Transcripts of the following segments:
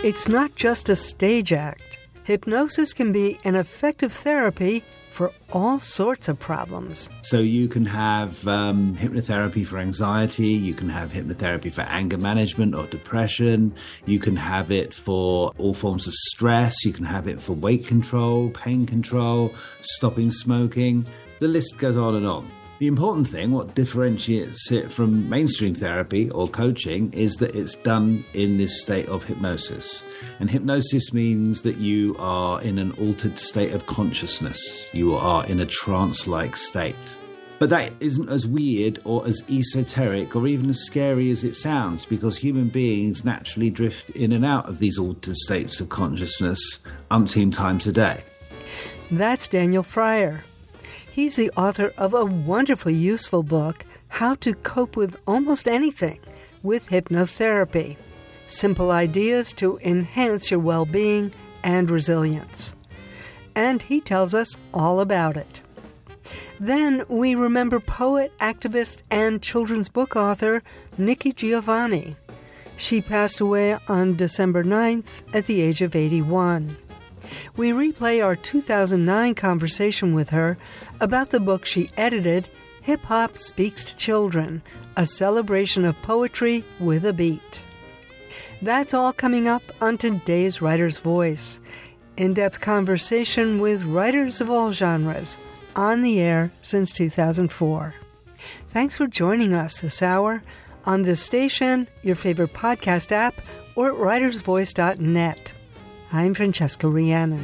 It's not just a stage act. Hypnosis can be an effective therapy for all sorts of problems. So you can have hypnotherapy for anxiety, you can have hypnotherapy for anger management or depression, you can have it for all forms of stress, you can have it for weight control, pain control, stopping smoking. The list goes on and on. The important thing, what differentiates it from mainstream therapy or coaching, is that it's done in this state of hypnosis. And hypnosis means that you are in an altered state of consciousness. You are in a trance-like state. But that isn't as weird or as esoteric or even as scary as it sounds, because human beings naturally drift in and out of these altered states of consciousness umpteen times a day. That's Daniel Fryer. He's the author of a wonderfully useful book, How to Cope with Almost Anything with Hypnotherapy. Simple ideas to enhance your well-being and resilience. And he tells us all about it. Then we remember poet, activist, and children's book author Nikki Giovanni. She passed away on December 9th at the age of 81. We replay our 2009 conversation with her about the book she edited, Hip Hop Speaks to Children, a celebration of poetry with a beat. That's all coming up on today's Writer's Voice. In-depth conversation with writers of all genres, on the air since 2004. Thanks for joining us this hour on this station, your favorite podcast app, or at writersvoice.net. I'm Francesca Rhiannon.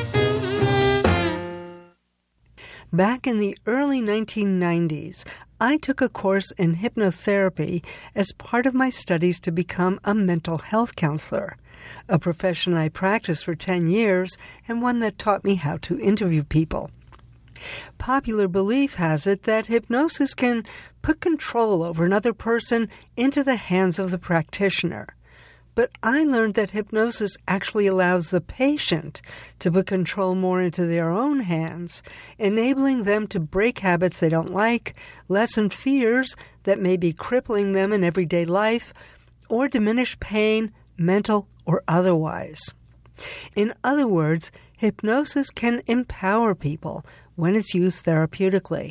Back in the early 1990s, I took a course in hypnotherapy as part of my studies to become a mental health counselor, a profession I practiced for 10 years and one that taught me how to interview people. Popular belief has it that hypnosis can put control over another person into the hands of the practitioner. But I learned that hypnosis actually allows the patient to put control more into their own hands, enabling them to break habits they don't like, lessen fears that may be crippling them in everyday life, or diminish pain, mental or otherwise. In other words, hypnosis can empower people when it's used therapeutically.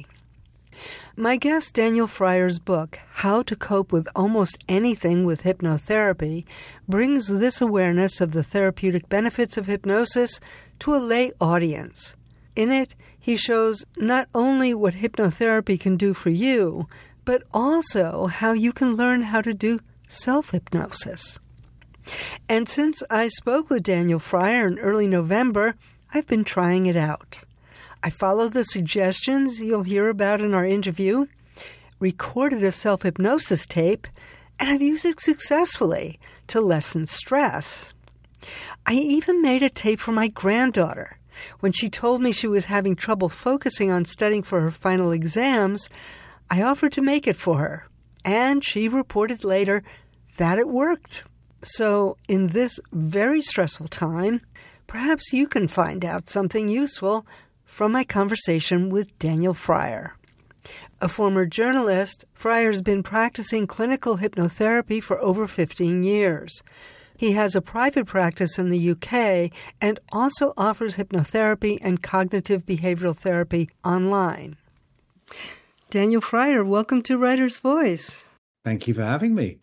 My guest Daniel Fryer's book, How to Cope with Almost Anything with Hypnotherapy, brings this awareness of the therapeutic benefits of hypnosis to a lay audience. In it, he shows not only what hypnotherapy can do for you, but also how you can learn how to do self-hypnosis. And since I spoke with Daniel Fryer in early November, I've been trying it out. I followed the suggestions you'll hear about in our interview, recorded a self-hypnosis tape, and I've used it successfully to lessen stress. I even made a tape for my granddaughter. When she told me she was having trouble focusing on studying for her final exams, I offered to make it for her, and she reported later that it worked. So in this very stressful time, perhaps you can find out something useful from my conversation with Daniel Fryer. A former journalist, Fryer's been practicing clinical hypnotherapy for over 15 years. He has a private practice in the UK and also offers hypnotherapy and cognitive behavioral therapy online. Daniel Fryer, welcome to Writer's Voice. Thank you for having me.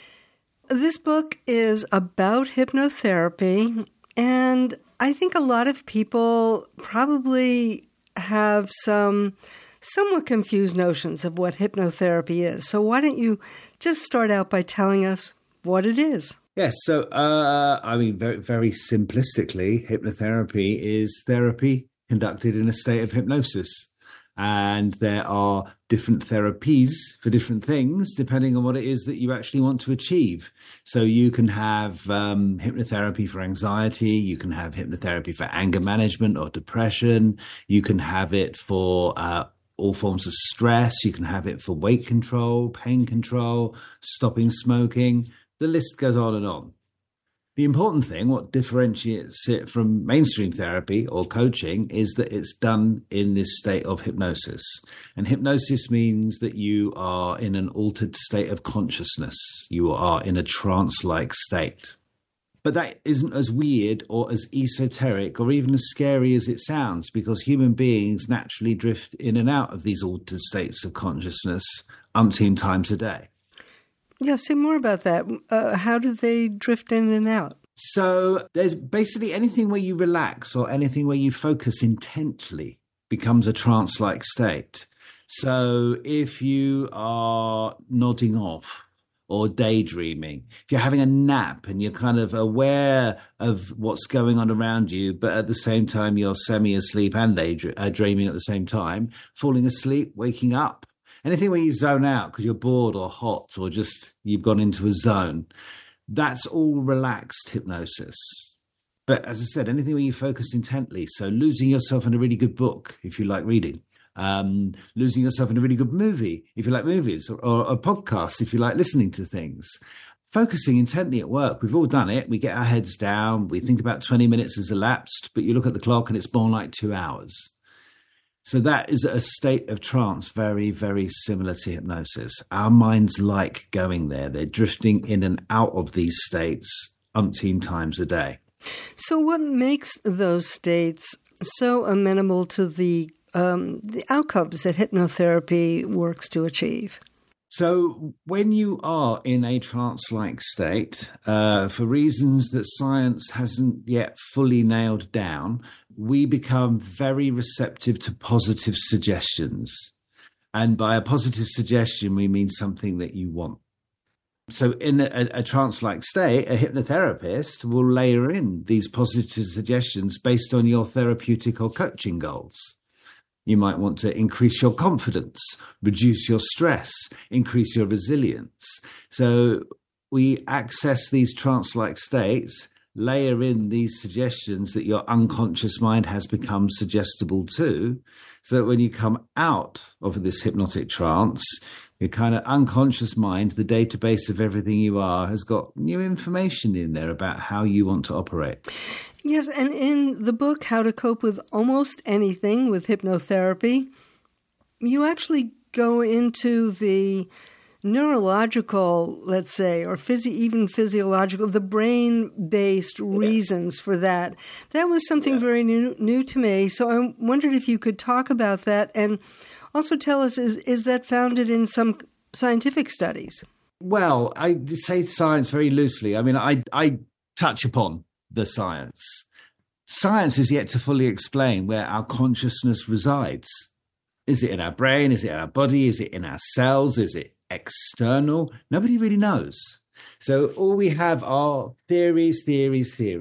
This book is about hypnotherapy, and I think a lot of people probably have some somewhat confused notions of what hypnotherapy is. So why don't you just start out by telling us what it is? Yes, so, very, very simplistically, hypnotherapy is therapy conducted in a state of hypnosis. And there are different therapies for different things, depending on what it is that you actually want to achieve. So you can have hypnotherapy for anxiety. You can have hypnotherapy for anger management or depression. You can have it for all forms of stress. You can have it for weight control, pain control, stopping smoking. The list goes on and on. The important thing, what differentiates it from mainstream therapy or coaching, is that it's done in this state of hypnosis. And hypnosis means that you are in an altered state of consciousness. You are in a trance-like state. But that isn't as weird or as esoteric or even as scary as it sounds, because human beings naturally drift in and out of these altered states of consciousness umpteen times a day. Yeah, say more about that. How do they drift in and out? So there's basically anything where you relax or anything where you focus intently becomes a trance-like state. So if you are nodding off, or daydreaming, if you're having a nap and you're kind of aware of what's going on around you, but at the same time you're semi-asleep and dreaming at the same time, falling asleep, waking up, anything where you zone out because you're bored or hot or just you've gone into a zone, that's all relaxed hypnosis. But as I said, anything where you focus intently, so losing yourself in a really good book if you like reading, losing yourself in a really good movie if you like movies, or a podcast if you like listening to things. Focusing intently at work, we've all done it. We get our heads down, we think about 20 minutes has elapsed, but you look at the clock and it's more like 2 hours. So that is a state of trance very, very similar to hypnosis. Our minds like going there. They're drifting in and out of these states umpteen times a day. So what makes those states so amenable to the outcomes that hypnotherapy works to achieve? So when you are in a trance-like state, for reasons that science hasn't yet fully nailed down, we become very receptive to positive suggestions. And by a positive suggestion, we mean something that you want. So in a trance-like state, a hypnotherapist will layer in these positive suggestions based on your therapeutic or coaching goals. You might want to increase your confidence, reduce your stress, increase your resilience. So we access these trance-like states, layer in these suggestions that your unconscious mind has become suggestible to, so that when you come out of this hypnotic trance, your kind of unconscious mind, the database of everything you are, has got new information in there about how you want to operate. Yes, and in the book, How to Cope with Almost Anything with Hypnotherapy, you actually go into the neurological, let's say, or even physiological, the brain-based reasons for that. That was something very new to me. So I wondered if you could talk about that and also tell us, is that founded in some scientific studies? Well, I say science very loosely. I mean, I touch upon the science. Science is yet to fully explain where our consciousness resides. Is it in our brain? Is it in our body? Is it in our cells? Is it external? Nobody really knows. So all we have are theories. Very,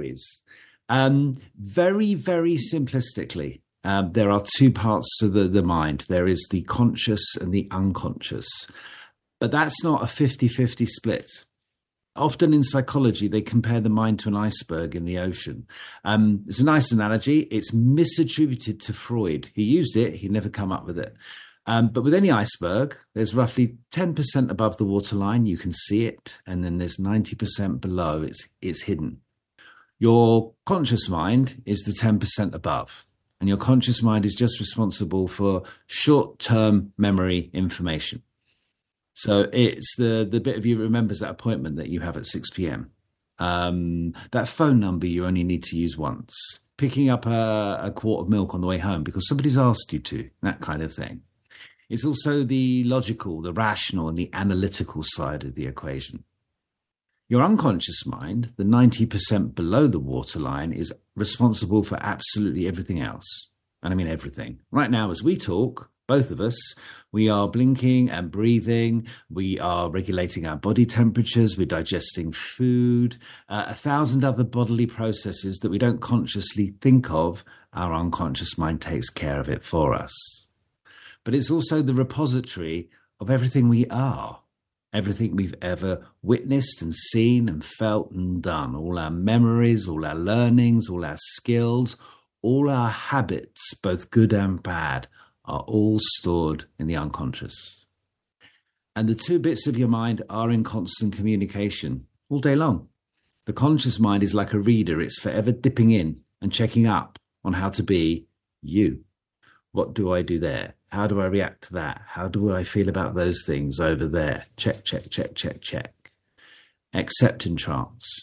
very simplistically, there are two parts to the mind. There is the conscious and the unconscious. But that's not a 50-50 split. Often in psychology, they compare the mind to an iceberg in the ocean. It's a nice analogy. It's misattributed to Freud. He used it. He never come up with it. But with any iceberg, there's roughly 10% above the waterline. You can see it. And then there's 90% below. It's hidden. Your conscious mind is the 10% above. And your conscious mind is just responsible for short-term memory information. So it's the bit of you remembers that appointment that you have at 6 p.m. That phone number you only need to use once. Picking up a quart of milk on the way home because somebody's asked you to, that kind of thing. It's also the logical, the rational, and the analytical side of the equation. Your unconscious mind, the 90% below the waterline, is responsible for absolutely everything else. And I mean everything. Right now, as we talk, both of us, we are blinking and breathing. We are regulating our body temperatures. We're digesting food, 1,000 other bodily processes that we don't consciously think of. Our unconscious mind takes care of it for us. But it's also the repository of everything we are, everything we've ever witnessed and seen and felt and done, all our memories, all our learnings, all our skills, all our habits, both good and bad, are all stored in the unconscious. And the two bits of your mind are in constant communication all day long. The conscious mind is like a reader. It's forever dipping in and checking up on how to be you. What do I do there? How do I react to that? How do I feel about those things over there? Check. Except in trance.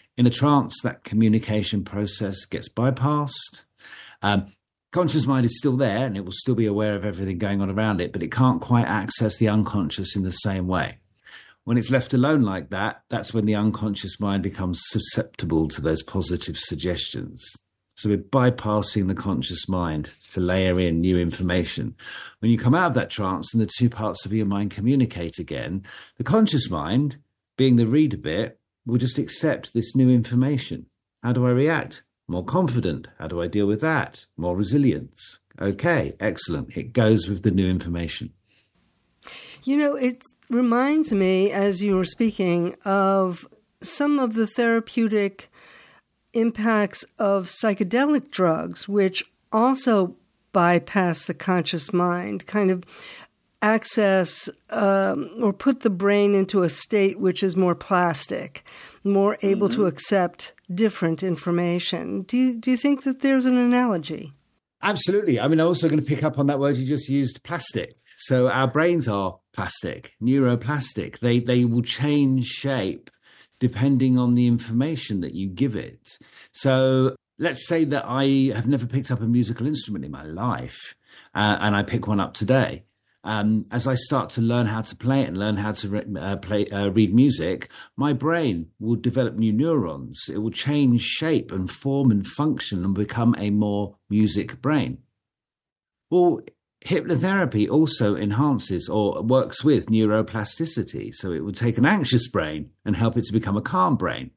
In a trance, that communication process gets bypassed. Conscious mind is still there and it will still be aware of everything going on around it, but it can't quite access the unconscious in the same way. When it's left alone like that, that's when the unconscious mind becomes susceptible to those positive suggestions. So we're bypassing the conscious mind to layer in new information. When you come out of that trance and the two parts of your mind communicate again, the conscious mind, being the reader bit, will just accept this new information. How do I react? More confident. How do I deal with that? More resilience. Okay, excellent. It goes with the new information. You know, it reminds me, as you were speaking, of some of the therapeutic impacts of psychedelic drugs, which also bypass the conscious mind, kind of access or put the brain into a state which is more plastic, more able to accept different information. Do you think that there's an analogy? Absolutely. I mean, I'm also going to pick up on that word you just used, plastic. So our brains are plastic, neuroplastic. They will change shape depending on the information that you give it. So let's say that I have never picked up a musical instrument in my life, and I pick one up today. As I start to learn how to play it and learn how to read music, my brain will develop new neurons. It will change shape and form and function and become a more music brain. Well, hypnotherapy also enhances or works with neuroplasticity. So it would take an anxious brain and help it to become a calm brain.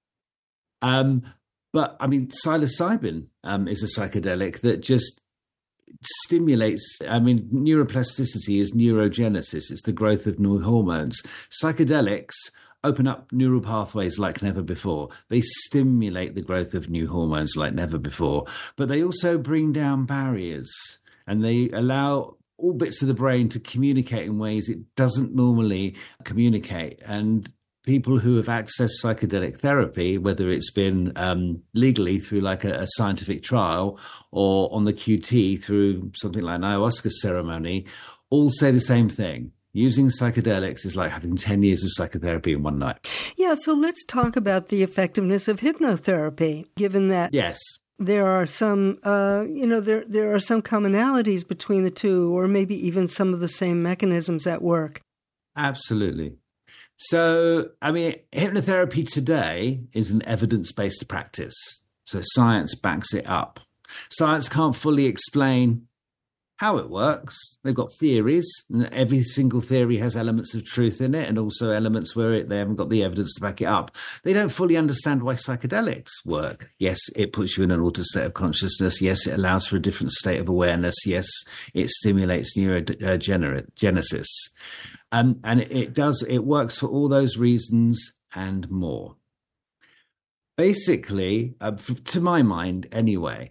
But I mean, psilocybin is a psychedelic that just stimulates, neuroplasticity is neurogenesis. It's the growth of new hormones. Psychedelics open up neural pathways like never before. They stimulate the growth of new hormones like never before. But they also bring down barriers and they allow all bits of the brain to communicate in ways it doesn't normally communicate. And people who have accessed psychedelic therapy, whether it's been legally through like a scientific trial or on the QT through something like an ayahuasca ceremony, all say the same thing. Using psychedelics is like having 10 years of psychotherapy in one night. Yeah, so let's talk about the effectiveness of hypnotherapy, given that yes, there are some, there are some commonalities between the two, or maybe even some of the same mechanisms at work. Absolutely. So, I mean, hypnotherapy today is an evidence-based practice. So science backs it up. Science can't fully explain how it works. They've got theories, and every single theory has elements of truth in it and also elements where they haven't got the evidence to back it up. They don't fully understand why psychedelics work. Yes, it puts you in an altered state of consciousness. Yes, it allows for a different state of awareness. Yes, it stimulates neurogenesis. And it works for all those reasons and more. Basically, to my mind anyway,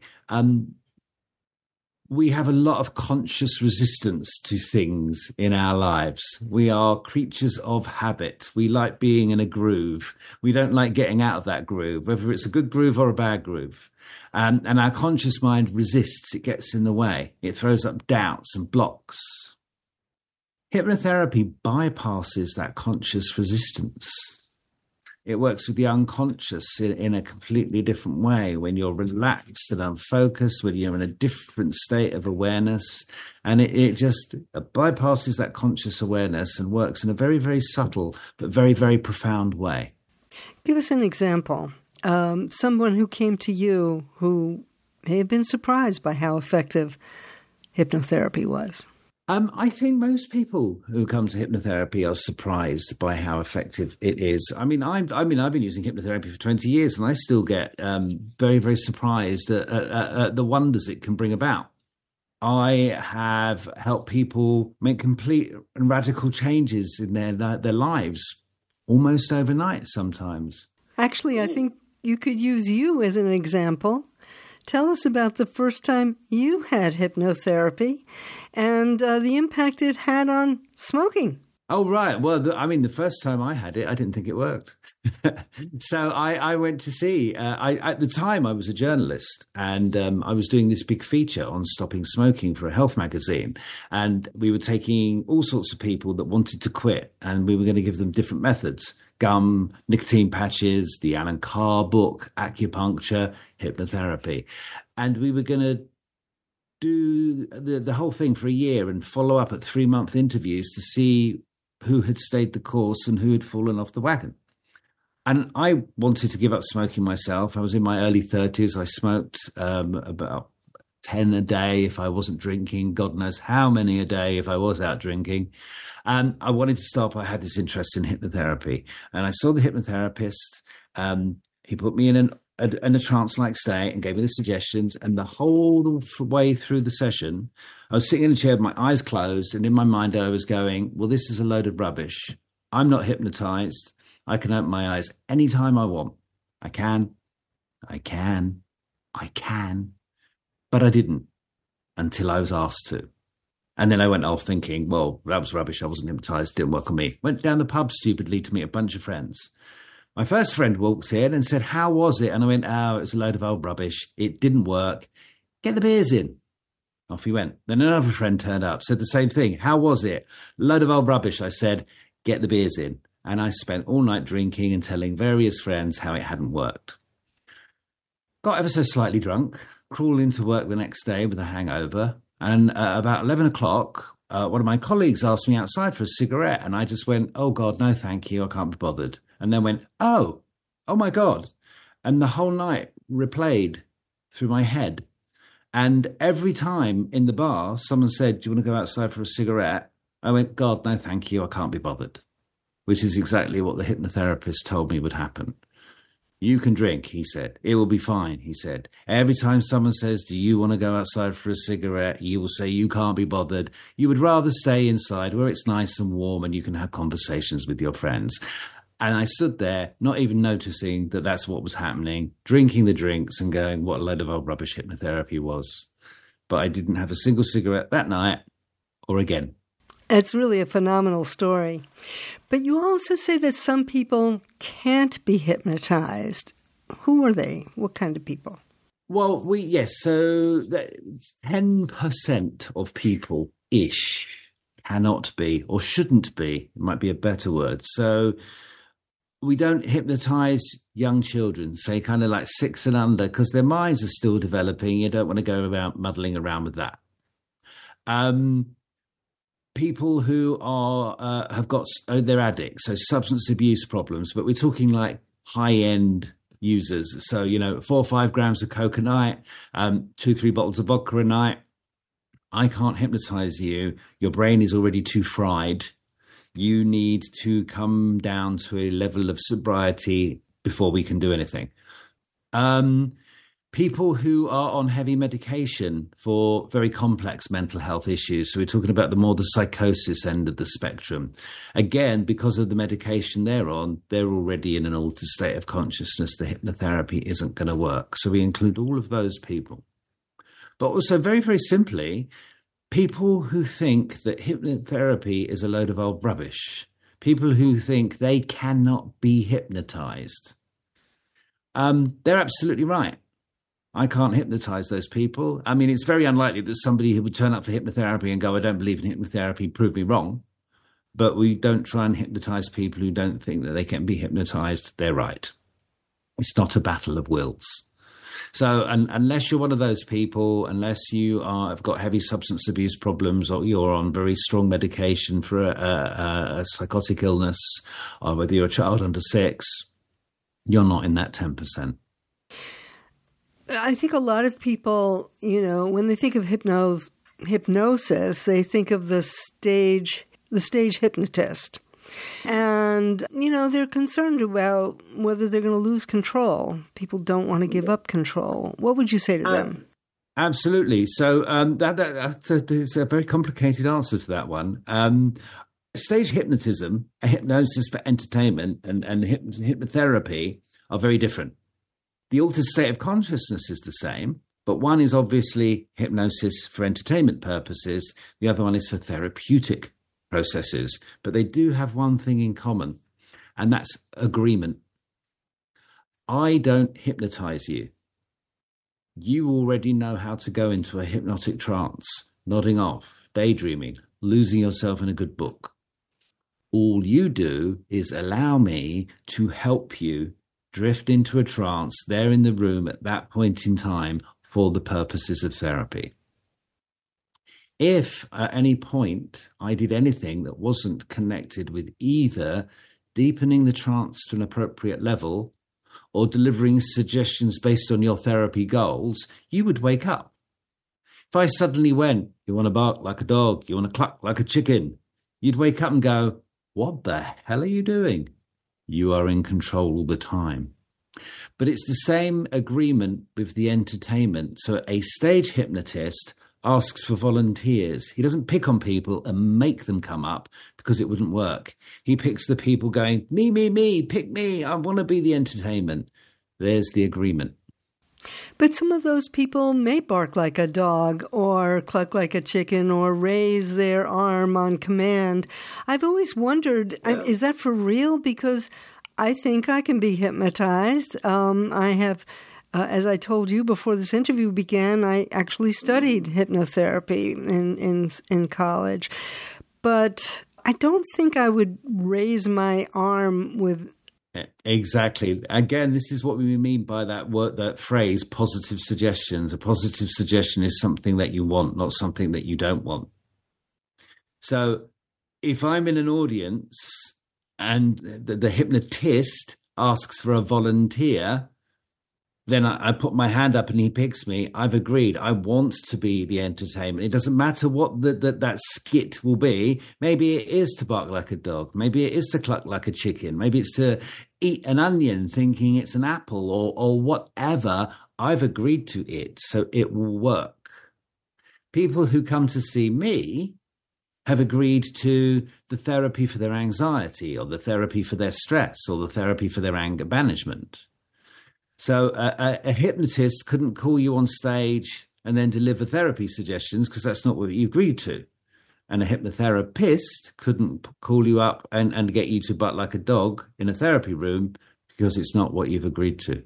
we have a lot of conscious resistance to things in our lives. We are creatures of habit. We like being in a groove. We don't like getting out of that groove, whether it's a good groove or a bad groove. And our conscious mind resists. It gets in the way. It throws up doubts and blocks. Hypnotherapy bypasses that conscious resistance. It works with the unconscious in a completely different way when you're relaxed and unfocused, when you're in a different state of awareness. And it just bypasses that conscious awareness and works in a very, very subtle but very, very profound way. Give us an example. Someone who came to you who may have been surprised by how effective hypnotherapy was. I think most people who come to hypnotherapy are surprised by how effective it is. I've been using hypnotherapy for 20 years, and I still get very, very surprised at the wonders it can bring about. I have helped people make complete and radical changes in their lives, almost overnight sometimes. Actually, I think you could use you as an example. Tell us about the first time you had hypnotherapy and the impact it had on smoking. Oh, right. Well, the first time I had it, I didn't think it worked. So I went to see, at the time I was a journalist and I was doing this big feature on stopping smoking for a health magazine. And we were taking all sorts of people that wanted to quit and we were going to give them different methods. gum, nicotine patches, the Alan Carr book, acupuncture, hypnotherapy. And we were going to do the whole thing for a year and follow up at 3-month interviews to see who had stayed the course and who had fallen off the wagon. And I wanted to give up smoking myself. I was in my early 30s. I smoked about 10 a day if I wasn't drinking. God knows how many a day if I was out drinking. And I wanted to stop. I had this interest in hypnotherapy. And I saw the hypnotherapist. He put me in a trance-like state and gave me the suggestions. And the whole way through the session, I was sitting in a chair with my eyes closed. And in my mind, I was going, well, this is a load of rubbish. I'm not hypnotized. I can open my eyes anytime I want. I can. But I didn't until I was asked to. And then I went off thinking, well, that was rubbish. I wasn't hypnotized. Didn't work on me. Went down the pub stupidly to meet a bunch of friends. My first friend walked in and said, how was it? And I went, oh, it was a load of old rubbish. It didn't work. Get the beers in. Off he went. Then another friend turned up, said the same thing. How was it? Load of old rubbish. I said, get the beers in. And I spent all night drinking and telling various friends how it hadn't worked. Got ever so slightly drunk, crawled into work the next day with a hangover. And about 11 o'clock, one of my colleagues asked me outside for a cigarette. And I just went, oh, God, no, thank you. I can't be bothered. And then went, oh my God. And the whole night replayed through my head. And every time in the bar, someone said, do you want to go outside for a cigarette? I went, God, no, thank you. I can't be bothered. Which is exactly what the hypnotherapist told me would happen. You can drink, he said. It will be fine, he said. Every time someone says, do you want to go outside for a cigarette? You will say you can't be bothered. You would rather stay inside where it's nice and warm and you can have conversations with your friends. And I stood there, not even noticing that that's what was happening, drinking the drinks and going, what a load of old rubbish hypnotherapy was. But I didn't have a single cigarette that night or again. It's really a phenomenal story. But you also say that some people can't be hypnotized. Who are they? What kind of people? Well, so 10% of people-ish cannot be or shouldn't be, it might be a better word. So we don't hypnotize young children, say kind of like 6 and under, because their minds are still developing. You don't want to go around muddling around with that. People who are have got they're addicts, so substance abuse problems, but we're talking like high-end users. So 4 or 5 grams of coke a night, 2-3 bottles of vodka a night. I can't hypnotize you. Your brain is already too fried. You need to come down to a level of sobriety before we can do anything. People who are on heavy medication for very complex mental health issues. So we're talking about the psychosis end of the spectrum. Again, because of the medication they're on, they're already in an altered state of consciousness. The hypnotherapy isn't going to work. So we include all of those people. But also very, very simply, people who think that hypnotherapy is a load of old rubbish. People who think they cannot be hypnotized. They're absolutely right. I can't hypnotize those people. I mean, it's very unlikely that somebody who would turn up for hypnotherapy and go, I don't believe in hypnotherapy, prove me wrong. But we don't try and hypnotize people who don't think that they can be hypnotized. They're right. It's not a battle of wills. So unless you're one of those people, unless you have got heavy substance abuse problems or you're on very strong medication for a psychotic illness, or whether you're a child under 6, you're not in that 10%. I think a lot of people, when they think of hypnosis, they think of the stage hypnotist. And, they're concerned about whether they're going to lose control. People don't want to give up control. What would you say to them? Absolutely. So there's a very complicated answer to that one. Stage hypnotism, hypnosis for entertainment, and hypnotherapy are very different. The altered state of consciousness is the same, but one is obviously hypnosis for entertainment purposes. The other one is for therapeutic processes. But they do have one thing in common, and that's agreement. I don't hypnotize you. You already know how to go into a hypnotic trance, nodding off, daydreaming, losing yourself in a good book. all you do is allow me to help you drift into a trance there in the room at that point in time for the purposes of therapy. If at any point I did anything that wasn't connected with either deepening the trance to an appropriate level or delivering suggestions based on your therapy goals, you would wake up. If I suddenly went, you want to bark like a dog, you want to cluck like a chicken, you'd wake up and go, what the hell are you doing? You are in control all the time. But it's the same agreement with the entertainment. So a stage hypnotist asks for volunteers. He doesn't pick on people and make them come up because it wouldn't work. He picks the people going, me, pick me. I want to be the entertainment. There's the agreement. But some of those people may bark like a dog or cluck like a chicken or raise their arm on command. I've always wondered, is that for real? Because I think I can be hypnotized. I have, as I told you before this interview began, I actually studied hypnotherapy in college. But I don't think I would raise my arm with... Exactly. Again, this is what we mean by that word, that phrase, positive suggestions. A positive suggestion is something that you want, not something that you don't want. So if I'm in an audience and the hypnotist asks for a volunteer, then I put my hand up and he picks me. I've agreed. I want to be the entertainment. It doesn't matter what that skit will be. Maybe it is to bark like a dog. Maybe it is to cluck like a chicken. Maybe it's to eat an onion thinking it's an apple or whatever. I've agreed to it, so it will work. People who come to see me have agreed to the therapy for their anxiety or the therapy for their stress or the therapy for their anger management. So a hypnotist couldn't call you on stage and then deliver therapy suggestions because that's not what you agreed to. And a hypnotherapist couldn't call you up and get you to butt like a dog in a therapy room because it's not what you've agreed to.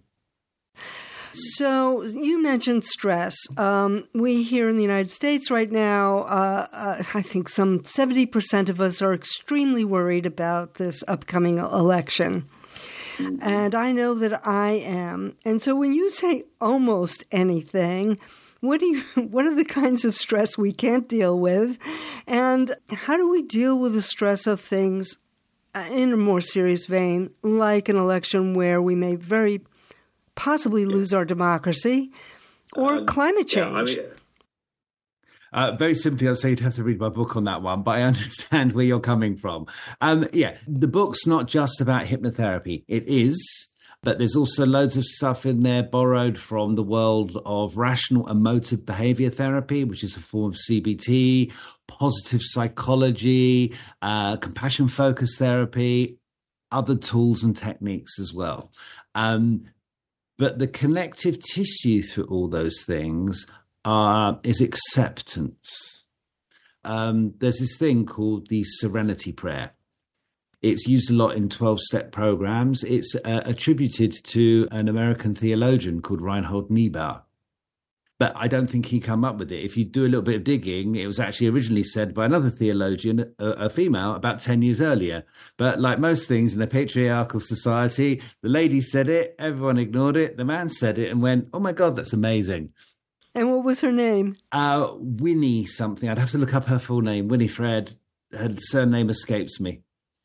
So you mentioned stress. We here in the United States right now, I think some 70% of us are extremely worried about this upcoming election. And I know that I am. And so when you say almost anything, what are the kinds of stress we can't deal with? And how do we deal with the stress of things in a more serious vein, like an election where we may very possibly lose our democracy or climate change? Very simply, I'd say you'd have to read my book on that one, but I understand where you're coming from. The book's not just about hypnotherapy. It is, but there's also loads of stuff in there borrowed from the world of rational emotive behavior therapy, which is a form of CBT, positive psychology, compassion focused therapy, other tools and techniques as well. But the connective tissue through all those things is acceptance. There's this thing called the Serenity Prayer. It's used a lot in 12-step programs. It's attributed to an American theologian called Reinhold Niebuhr. But I don't think he came up with it. If you do a little bit of digging, it was actually originally said by another theologian, a female, about 10 years earlier. But like most things in a patriarchal society, the lady said it, everyone ignored it, the man said it and went, oh my God, that's amazing. And what was her name? Winnie something. I'd have to look up her full name. Winifred. Her surname escapes me.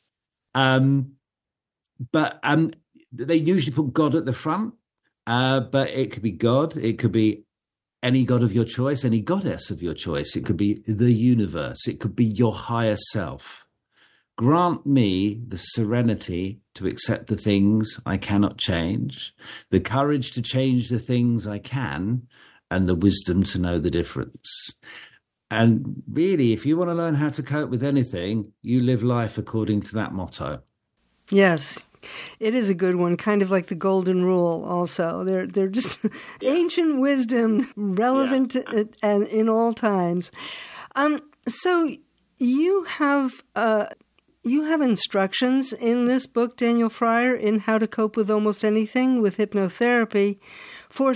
But they usually put God at the front. But it could be God. It could be any god of your choice, any goddess of your choice. It could be the universe. It could be your higher self. Grant me the serenity to accept the things I cannot change, the courage to change the things I can, and the wisdom to know the difference. And really, if you want to learn how to cope with anything, you live life according to that motto. Yes, it is a good one, kind of like the golden rule also. They're just ancient wisdom, relevant and in all times. So you have instructions in this book, Daniel Fryer, in how to cope with almost anything with hypnotherapy for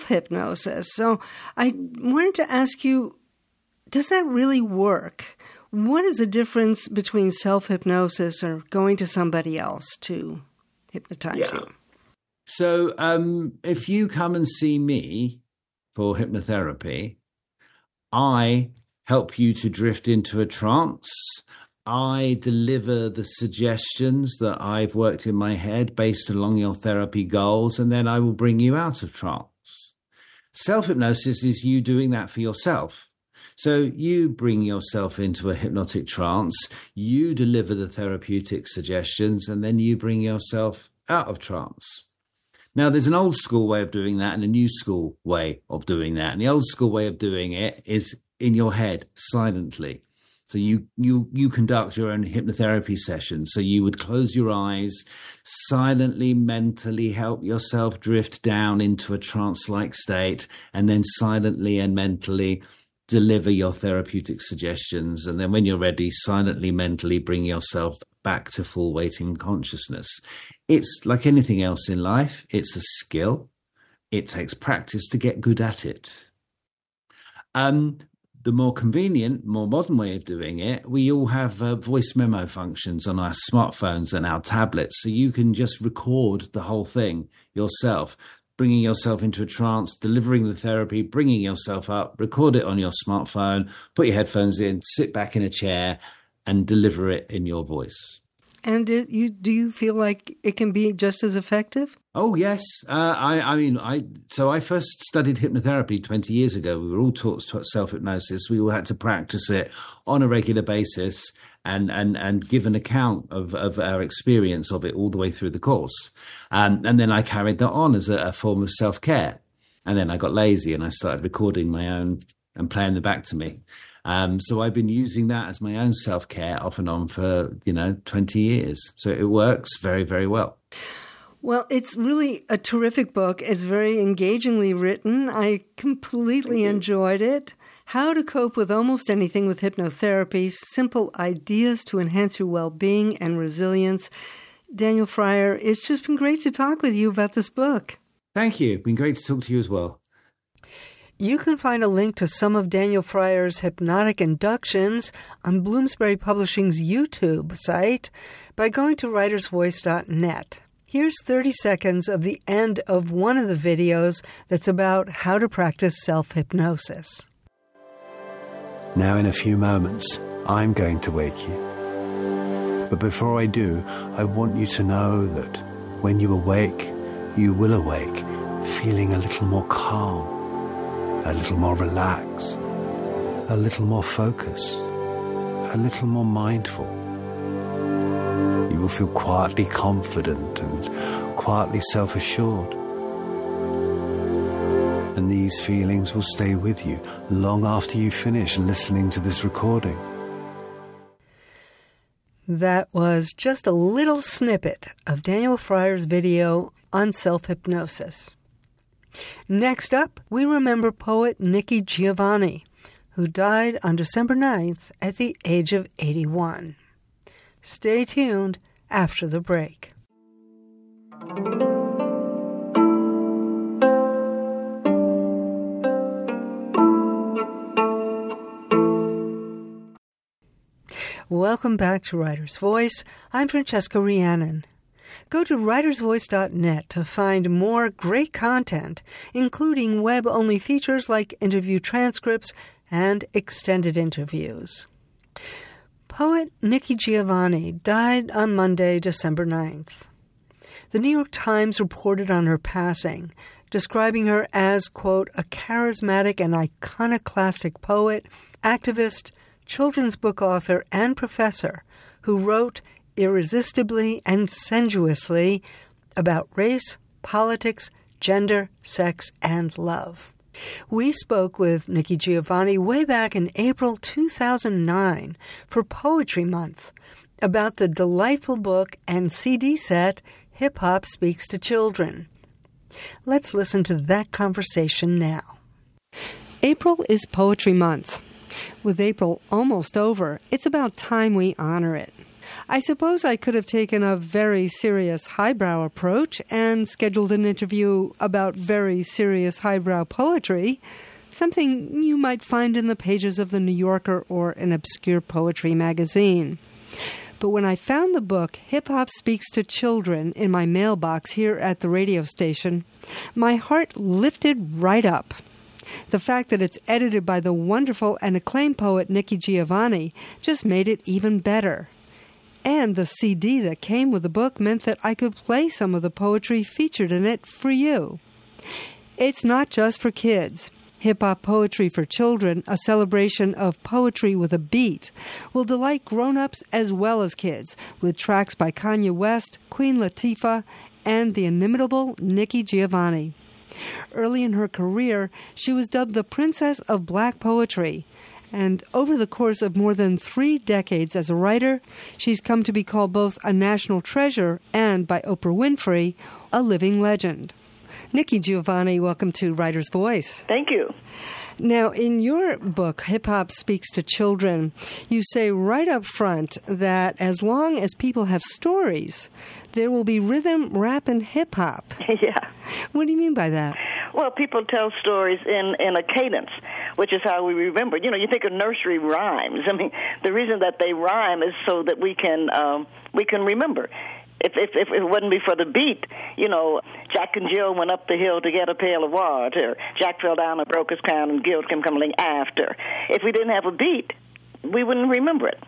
self-hypnosis. So I wanted to ask you, does that really work? What is the difference between self-hypnosis or going to somebody else to hypnotize you? So if you come and see me for hypnotherapy, I help you to drift into a trance. I deliver the suggestions that I've worked in my head based along your therapy goals, and then I will bring you out of trance. Self-hypnosis is you doing that for yourself. So you bring yourself into a hypnotic trance, you deliver the therapeutic suggestions, and then you bring yourself out of trance. Now, there's an old school way of doing that and a new school way of doing that. And the old school way of doing it is in your head, silently. So you conduct your own hypnotherapy session. So you would close your eyes, silently, mentally help yourself drift down into a trance-like state, and then silently and mentally deliver your therapeutic suggestions. And then when you're ready, silently, mentally bring yourself back to full waking consciousness. It's like anything else in life. It's a skill. It takes practice to get good at it. The more convenient, more modern way of doing it, we all have voice memo functions on our smartphones and our tablets. So you can just record the whole thing yourself, bringing yourself into a trance, delivering the therapy, bringing yourself up, record it on your smartphone, put your headphones in, sit back in a chair and deliver it in your voice. And do you feel like it can be just as effective? Oh, yes. So I first studied hypnotherapy 20 years ago. We were all taught self-hypnosis. We all had to practice it on a regular basis and give an account of our experience of it all the way through the course. And then I carried that on as a form of self-care. And then I got lazy and I started recording my own and playing them back to me. So I've been using that as my own self-care off and on for, 20 years. So it works very, very well. Well, it's really a terrific book. It's very engagingly written. I completely enjoyed it. How to cope with almost anything with hypnotherapy, simple ideas to enhance your well-being and resilience. Daniel Fryer, it's just been great to talk with you about this book. Thank you. It's been great to talk to you as well. You can find a link to some of Daniel Fryer's hypnotic inductions on Bloomsbury Publishing's YouTube site by going to writersvoice.net. Here's 30 seconds of the end of one of the videos that's about how to practice self-hypnosis. Now in a few moments, I'm going to wake you. But before I do, I want you to know that when you awake, you will awake feeling a little more calm, a little more relaxed, a little more focused, a little more mindful. You will feel quietly confident and quietly self-assured. And these feelings will stay with you long after you finish listening to this recording. That was just a little snippet of Daniel Fryer's video on self-hypnosis. Next up, we remember poet Nikki Giovanni, who died on December 9th at the age of 81. Stay tuned after the break. Welcome back to Writer's Voice. I'm Francesca Rhiannon. Go to writersvoice.net to find more great content, including web-only features like interview transcripts and extended interviews. Poet Nikki Giovanni died on Monday, December 9th. The New York Times reported on her passing, describing her as, quote, a charismatic and iconoclastic poet, activist, children's book author, and professor who wrote irresistibly and sensuously about race, politics, gender, sex, and love. We spoke with Nikki Giovanni way back in April 2009 for Poetry Month about the delightful book and CD set Hip Hop Speaks to Children. Let's listen to that conversation now. April is Poetry Month. With April almost over, it's about time we honor it. I suppose I could have taken a very serious highbrow approach and scheduled an interview about very serious highbrow poetry, something you might find in the pages of the New Yorker or an obscure poetry magazine. But when I found the book, Hip Hop Speaks to Children, in my mailbox here at the radio station, my heart lifted right up. The fact that it's edited by the wonderful and acclaimed poet Nikki Giovanni just made it even better. And the CD that came with the book meant that I could play some of the poetry featured in it for you. It's not just for kids. Hip-Hop Poetry for Children, a celebration of poetry with a beat, will delight grown-ups as well as kids, with tracks by Kanye West, Queen Latifah, and the inimitable Nikki Giovanni. Early in her career, she was dubbed the Princess of Black Poetry, and over the course of more than 3 decades as a writer, she's come to be called both a national treasure and, by Oprah Winfrey, a living legend. Nikki Giovanni, welcome to Writer's Voice. Thank you. Now, in your book, Hip Hop Speaks to Children, you say right up front that as long as people have stories, there will be rhythm, rap, and hip hop. Yeah. What do you mean by that? Well, people tell stories in a cadence, which is how we remember. You know, you think of nursery rhymes. I mean, the reason that they rhyme is so that we can remember. If it wouldn't be for the beat, you know, Jack and Jill went up the hill to get a pail of water. Jack fell down and broke his crown, and Jill came coming after. If we didn't have a beat, we wouldn't remember it.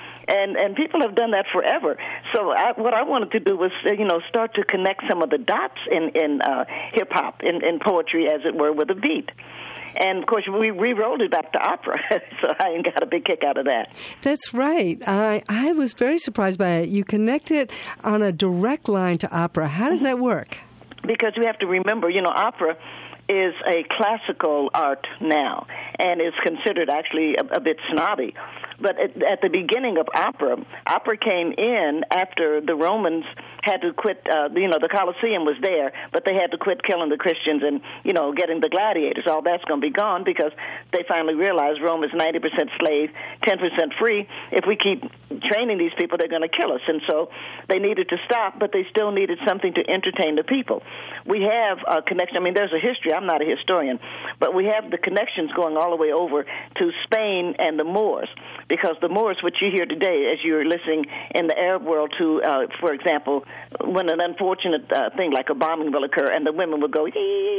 And people have done that forever. So what I wanted to do was, start to connect some of the dots in hip-hop, in poetry, as it were, with a beat. And, of course, we re-rolled it back to opera, so I got a big kick out of that. That's right. I was very surprised by it. You connect it on a direct line to opera. How does that work? Because you have to remember, opera is a classical art now, and is considered actually a bit snobby. But at the beginning of opera came in after the Romans had to quit, the Colosseum was there, but they had to quit killing the Christians and, getting the gladiators. All that's going to be gone because they finally realized Rome is 90% slave, 10% free. If we keep training these people, they're going to kill us. And so they needed to stop, but they still needed something to entertain the people. We have a connection. I mean, there's a history. I'm not a historian, but we have the connections going all the way over to Spain and the Moors. Because the Moors, which you hear today, as you're listening in the Arab world to, for example, when an unfortunate thing like a bombing will occur and the women will go,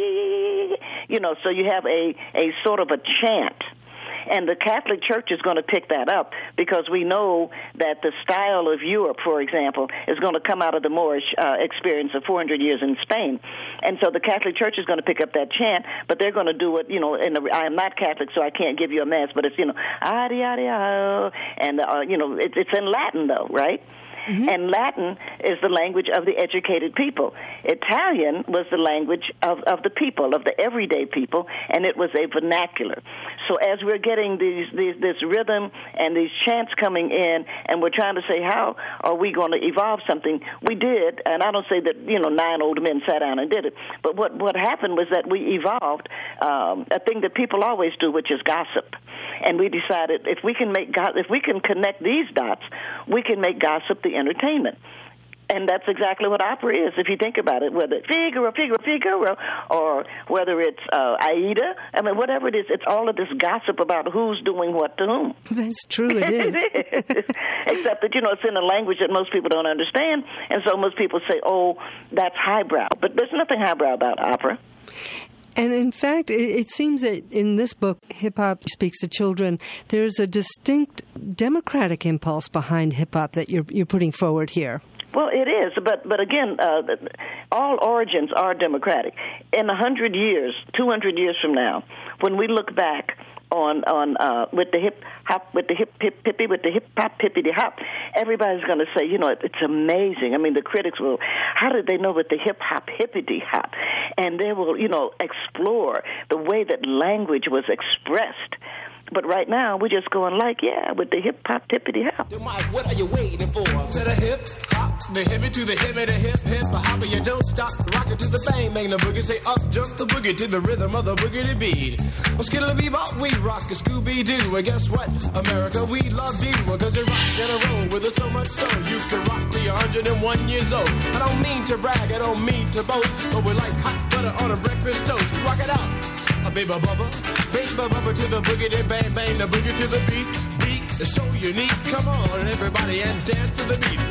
so you have a sort of a chant. And the Catholic Church is going to pick that up because we know that the style of Europe, for example, is going to come out of the Moorish experience of 400 years in Spain. And so the Catholic Church is going to pick up that chant, but they're going to do it, I am not Catholic, so I can't give you a mass, but it's, adi, adi, oh, and, it's in Latin, though, right? Mm-hmm. And Latin is the language of the educated people. Italian was the language of the people, of the everyday people, and it was a vernacular. So as we're getting this rhythm and these chants coming in, and we're trying to say, how are we going to evolve something? We did, and I don't say that, 9 old men sat down and did it, but what happened was that we evolved a thing that people always do, which is gossip. And we decided if we can connect these dots, we can make gossip the entertainment. And that's exactly what opera is, if you think about it, whether it's Figaro, or whether it's Aida. I mean, whatever it is, it's all of this gossip about who's doing what to whom. That's true, it is. Except that, it's in a language that most people don't understand, and so most people say, oh, that's highbrow. But there's nothing highbrow about opera. And in fact, it seems that in this book, Hip Hop Speaks to Children, there's a distinct democratic impulse behind hip hop that you're putting forward here. Well, it is, but again, all origins are democratic. In 100 years, 200 years from now, when we look back on with the hip hop, with the hip hop hippity hop, everybody's going to say, it's amazing. I mean, the critics will, how did they know with the hip hop hippity hop? And they will, explore the way that language was expressed. But right now, we're just going with the hip hop hippity hop. What are you waiting for? To the hip hop, the hippie to the hippie, the hip hop, and you don't stop rocking to the bang bang the boogie. Say up jump the boogie to the rhythm of the boogity beat. Well, skittle bebop, we rock a Scooby Doo, and guess what? America, we love you, because you rock and a roll with us so much so you can rock till you're 101 years old. I don't mean to brag, I don't mean to boast, but we're like hot butter on a breakfast toast. Rock it out. baby bubba to the boogie, then bang bang the boogie to the beat. Beat is so unique. Come on, everybody, and dance to the beat.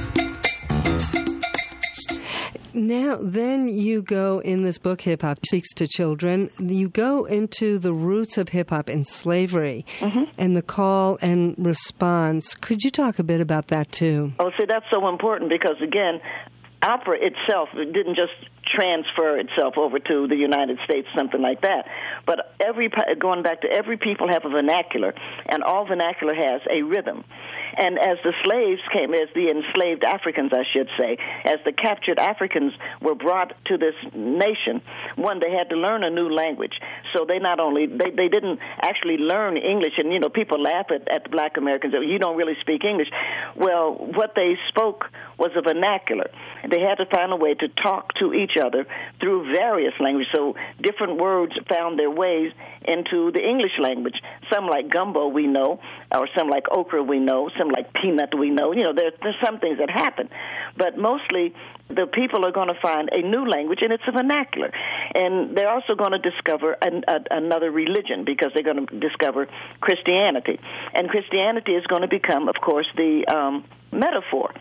Now, then you go in this book, Hip Hop Speaks to Children, you go into the roots of hip hop and slavery and the call and response. Could you talk a bit about that, too? Oh, see, that's so important because, again, opera itself didn't just transfer itself over to the United States, something like that. But going back to every people have a vernacular, and all vernacular has a rhythm. And as the slaves came, as the enslaved Africans, I should say, as the captured Africans were brought to this nation, one, they had to learn a new language. So they not only, they didn't actually learn English, and, you know, people laugh at the black Americans, you don't really speak English. Well, what they spoke was a vernacular. They had to find a way to talk to each other through various languages. So different words found their ways into the English language. Some like gumbo we know, or some like okra we know, some like peanut we know. You know, there's some things that happen. But mostly the people are going to find a new language, and it's a vernacular. And they're also going to discover another religion because they're going to discover Christianity. And Christianity is going to become, of course, the metaphor.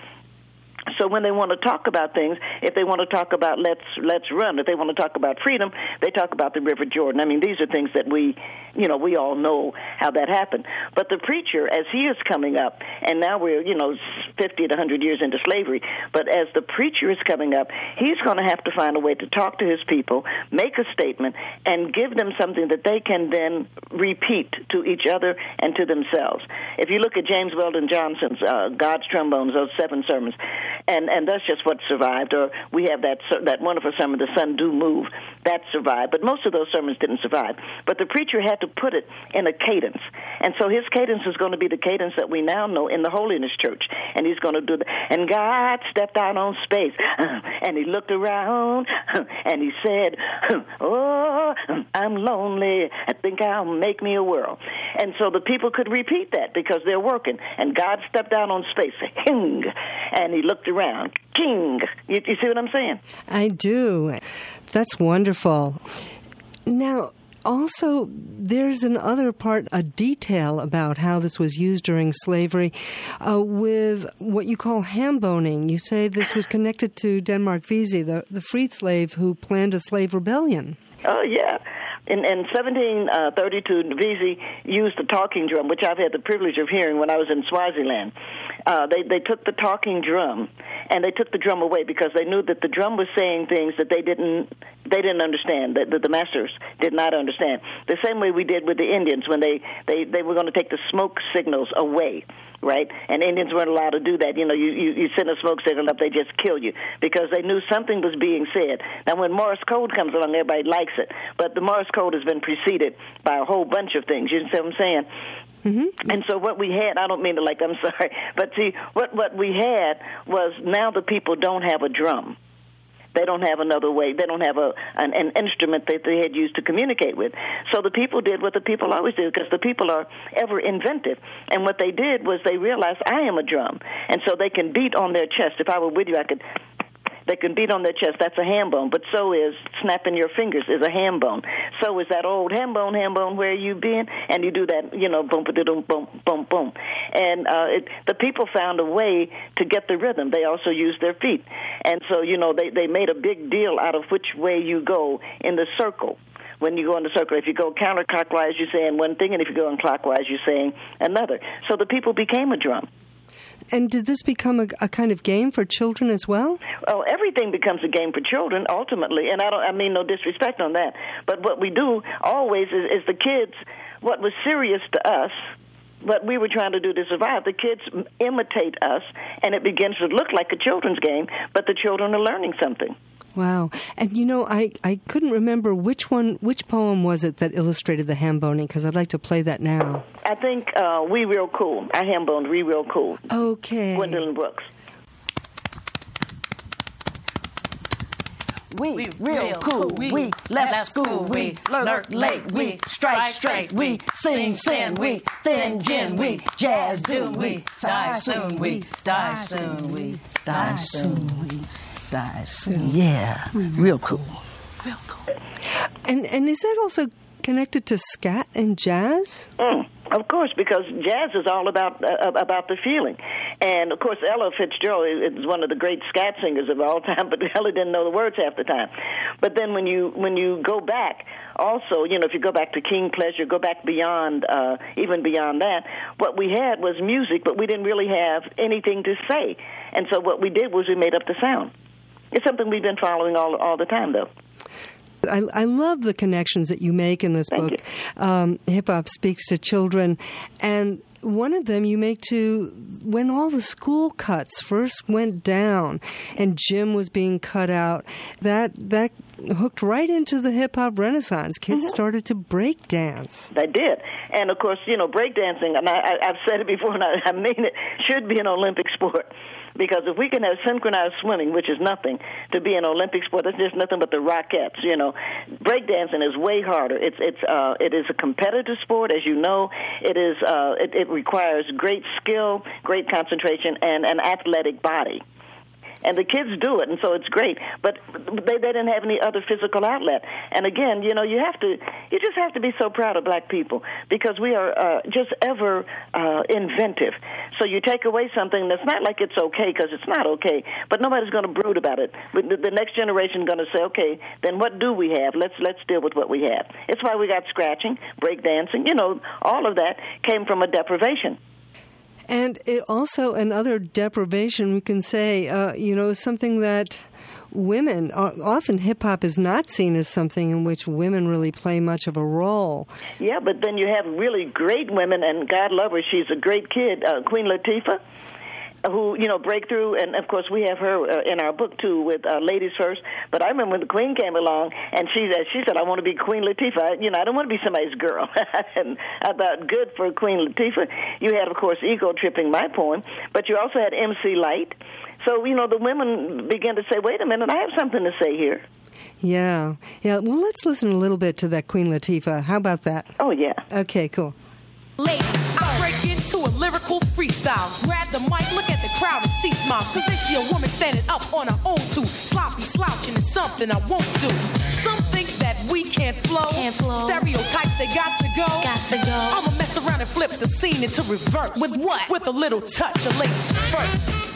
So when they want to talk about things, if they want to talk about let's run, if they want to talk about freedom, they talk about the River Jordan. I mean, these are things that we all know how that happened. But the preacher, as he is coming up, and now we're, 50 to 100 years into slavery, but as the preacher is coming up, he's going to have to find a way to talk to his people, make a statement, and give them something that they can then repeat to each other and to themselves. If you look at James Weldon Johnson's God's Trombones, those 7 sermons, and that's just what survived. Or we have that wonderful sermon, The Sun Do Move, that survived. But most of those sermons didn't survive. But the preacher had to put it in a cadence. And so his cadence is going to be the cadence that we now know in the Holiness Church. And he's going to do that. And God stepped out on space, and he looked around, and he said, oh, I'm lonely. I think I'll make me a world. And so the people could repeat that because they're working. And God stepped out on space, hing, and he looked around, king. You see what I'm saying? I do. That's wonderful. Now, also, there's another part, a detail about how this was used during slavery with what you call ham boning. You say this was connected to Denmark Vesey, the freed slave who planned a slave rebellion. Oh, yeah. In 1732, Vesey used the talking drum, which I've had the privilege of hearing when I was in Swaziland. They took the talking drum, and they took the drum away because they knew that the drum was saying things that they didn't understand, that the masters did not understand. The same way we did with the Indians when they were going to take the smoke signals away, right? And Indians weren't allowed to do that. You send a smoke signal up, they just kill you because they knew something was being said. Now, when Morse code comes along, everybody likes it, but the Morse code has been preceded by a whole bunch of things. You see what I'm saying? Mm-hmm. And so what we had, I don't mean to I'm sorry, but see, what we had was now the people don't have a drum. They don't have another way. They don't have an instrument that they had used to communicate with. So the people did what the people always do because the people are ever inventive. And what they did was they realized, I am a drum. And so they can beat on their chest. If I were with you, they can beat on their chest. That's a ham bone. But so is snapping your fingers is a ham bone. So is that old ham bone, where you been? And you do that, boom, boom, boom, boom, boom. And the people found a way to get the rhythm. They also used their feet. And so, they made a big deal out of which way you go in the circle. When you go in the circle, if you go counterclockwise, you're saying one thing, and if you go clockwise, you're saying another. So the people became a drum. And did this become a kind of game for children as well? Well, everything becomes a game for children, ultimately, and I mean no disrespect on that. But what we do always is the kids, what was serious to us, what we were trying to do to survive, the kids imitate us, and it begins to look like a children's game, but the children are learning something. Wow. And, I couldn't remember which poem was it that illustrated the ham boning, because I'd like to play that now. I think We Real Cool. I ham boned We Real Cool. Okay. Gwendolyn Brooks. We real cool, we left school, we lurk late, we strike straight, we sing sin, we thin gin, we jazz do, we die soon, we die soon, we die soon, we die soon. Yeah, real cool. Real cool. And is that also connected to scat and jazz? Of course, because jazz is all about the feeling. And, of course, Ella Fitzgerald is one of the great scat singers of all time, but Ella didn't know the words half the time. But then when you go back, also, if you go back to King Pleasure, go back beyond, even beyond that, what we had was music, but we didn't really have anything to say. And so what we did was we made up the sound. It's something we've been following all the time, though. I love the connections that you make in this book. Hip-hop speaks to children, and one of them you make to when all the school cuts first went down and Jim was being cut out. That hooked right into the hip-hop renaissance. Kids started to break dance. They did. And, of course, breakdancing, and I've said it before, and I mean it, should be an Olympic sport. Because if we can have synchronized swimming, which is nothing, to be an Olympic sport, that's just nothing but the Rockettes, Breakdancing is way harder. It is a competitive sport, as you know. It requires great skill, great concentration, and an athletic body. And the kids do it, and so it's great. But they didn't have any other physical outlet. And again, you just have to be so proud of black people because we are just ever inventive. So you take away something that's not like it's okay because it's not okay, but nobody's going to brood about it. But the next generation is going to say, okay, then what do we have? Let's deal with what we have. It's why we got scratching, breakdancing. All of that came from a deprivation. And it also, another deprivation, we can say, something that women, often hip-hop is not seen as something in which women really play much of a role. Yeah, but then you have really great women, and God love her, she's a great kid, Queen Latifah, who, break through, and of course we have her in our book too with Ladies First. But I remember when the Queen came along, and she said, "I want to be Queen Latifah. I don't want to be somebody's girl." And I thought, good for Queen Latifah. You had, of course, Ego Tripping, my poem, but you also had MC Light. So the women began to say, "Wait a minute, I have something to say here." Yeah. Well, let's listen a little bit to that Queen Latifah. How about that? Oh yeah. Okay, cool. Ladies, I break into a lyrical freestyle. Grab the mic, look at the crowd and see smiles. Cause they see a woman standing up on her own too. Sloppy slouching is something I won't do. Some think that we can't flow. Stereotypes, they got to go. I'ma mess around and flip the scene into reverse. With what? With a little touch of ladies first.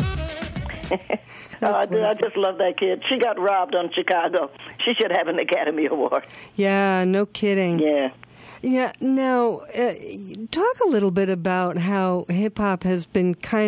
I just love that kid. She got robbed on Chicago. She should have an Academy Award. Yeah, no kidding. Yeah. Yeah, now, talk a little bit about how hip-hop has been kind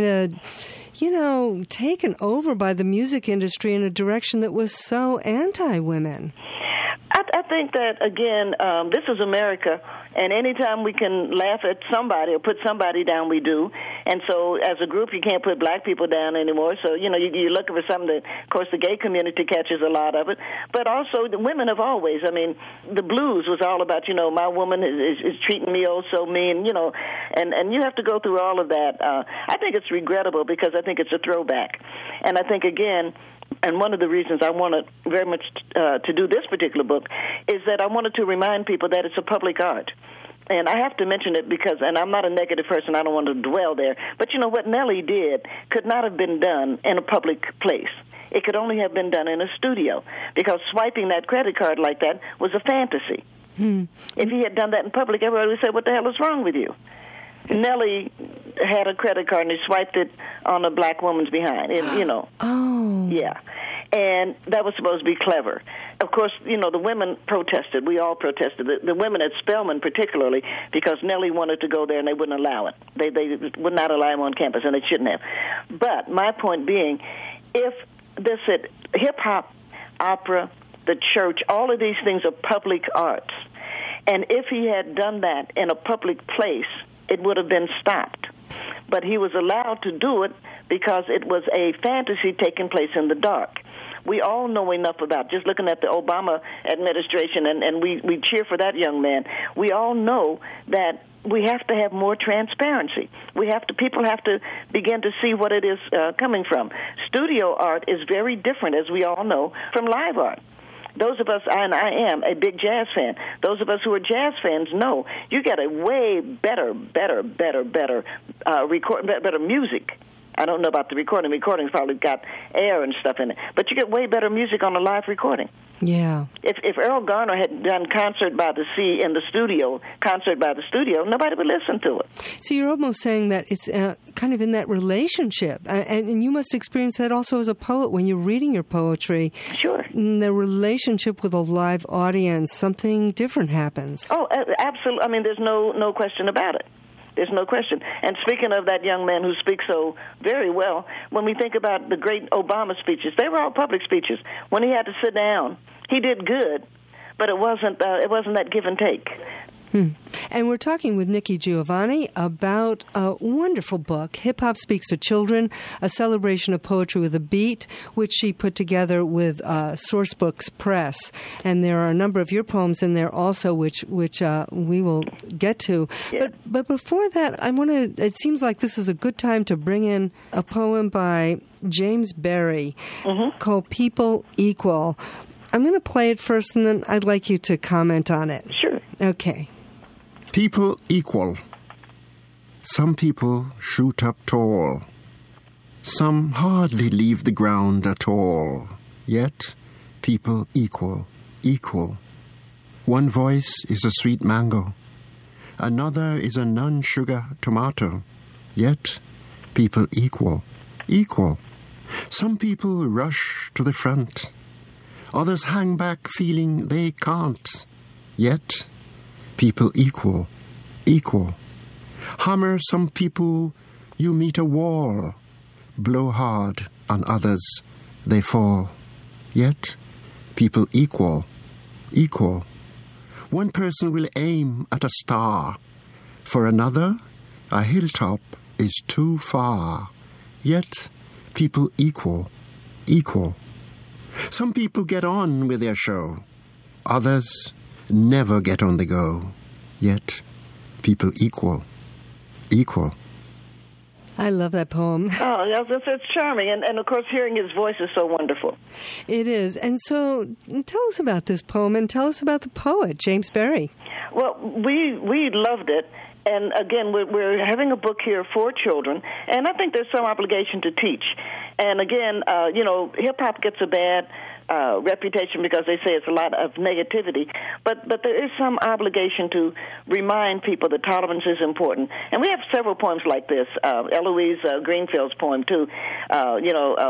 of, taken over by the music industry in a direction that was so anti-women. I think that, again, this is America, and anytime we can laugh at somebody or put somebody down, we do. And so as a group, you can't put black people down anymore. So, you're looking for something that, of course, the gay community catches a lot of it. But also the women have always. I mean, the blues was all about, my woman is treating me oh so mean, and you have to go through all of that. I think it's regrettable because I think it's a throwback. And I think, again, and one of the reasons I wanted very much to do this particular book is that I wanted to remind people that it's a public art. And I have to mention it because, and I'm not a negative person, I don't want to dwell there, but what Nelly did could not have been done in a public place. It could only have been done in a studio because swiping that credit card like that was a fantasy. If he had done that in public, everybody would say, what the hell is wrong with you? Nelly had a credit card and he swiped it on a black woman's behind, Oh. Yeah. And that was supposed to be clever. Of course, the women protested. We all protested. The women at Spelman particularly, because Nelly wanted to go there and they wouldn't allow it. They would not allow him on campus, and they shouldn't have. But my point being, if this hip-hop, opera, the church, all of these things are public arts. And if he had done that in a public place, it would have been stopped. But he was allowed to do it because it was a fantasy taking place in the dark. We all know enough about, just looking at the Obama administration, and we cheer for that young man. We all know that we have to have more transparency. People have to begin to see what it is coming from. Studio art is very different, as we all know, from live art. Those of us, and I am a big jazz fan, those of us who are jazz fans know you get a way better music. I don't know about the recording. Recording's probably got air and stuff in it. But you get way better music on a live recording. Yeah. If Earl Garner had done Concert by the Sea in the studio, nobody would listen to it. So you're almost saying that it's kind of in that relationship, and you must experience that also as a poet when you're reading your poetry. Sure. In the relationship with a live audience, something different happens. Oh, absolutely. I mean, there's no question about it. There's no question. And speaking of that young man who speaks so very well, when we think about the great Obama speeches, they were all public speeches. When he had to sit down, he did good, but it wasn't that give and take. And we're talking with Nikki Giovanni about a wonderful book, Hip Hop Speaks to Children, a celebration of poetry with a beat, which she put together with Sourcebooks Press. And there are a number of your poems in there also, which we will get to. Yeah. But before that, it seems like this is a good time to bring in a poem by James Berry called People Equal. I'm going to play it first, and then I'd like you to comment on it. Sure. Okay. People equal. Some people shoot up tall. Some hardly leave the ground at all. Yet, people equal, equal. One voice is a sweet mango. Another is a non-sugar tomato. Yet, people equal, equal. Some people rush to the front. Others hang back feeling they can't. Yet, people equal, equal. Hammer some people, you meet a wall. Blow hard on others, they fall. Yet, people equal, equal. One person will aim at a star. For another, a hilltop is too far. Yet, people equal, equal. Some people get on with their show. Others never get on the go. Yet, people equal, equal. I love that poem. Oh, it's charming. And, of course, hearing his voice is so wonderful. It is. And so tell us about this poem and tell us about the poet, James Berry. Well, we loved it. And, again, we're having a book here for children, and I think there's some obligation to teach. And, again, hip-hop gets a bad reputation because they say it's a lot of negativity, but there is some obligation to remind people that tolerance is important. And we have several poems like this. Eloise Greenfield's poem, too. I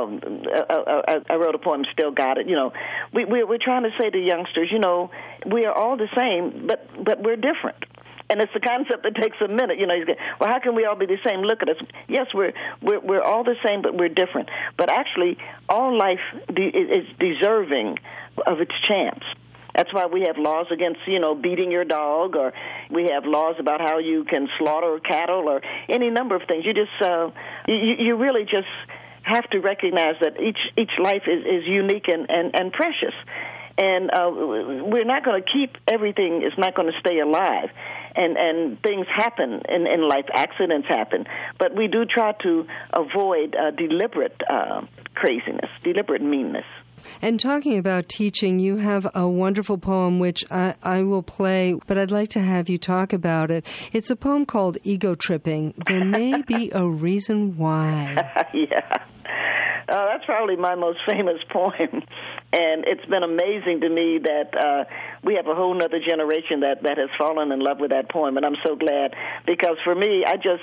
wrote a poem, Still Got It. We're trying to say to youngsters, we are all the same, but we're different. And it's a concept that takes a minute. Well, how can we all be the same? Look at us. Yes, we're all the same, but we're different. But actually, all life is deserving of its chance. That's why we have laws against, beating your dog, or we have laws about how you can slaughter cattle, or any number of things. You just, you really just have to recognize that each life is unique and precious. And we're not going to keep everything. It's not going to stay alive. And things happen in life. Accidents happen. But we do try to avoid deliberate craziness, deliberate meanness. And talking about teaching, you have a wonderful poem which I will play, but I'd like to have you talk about it. It's a poem called Ego Tripping. There may be a reason why. Yeah. That's probably my most famous poem, and it's been amazing to me that we have a whole other generation that has fallen in love with that poem, and I'm so glad, because for me, I just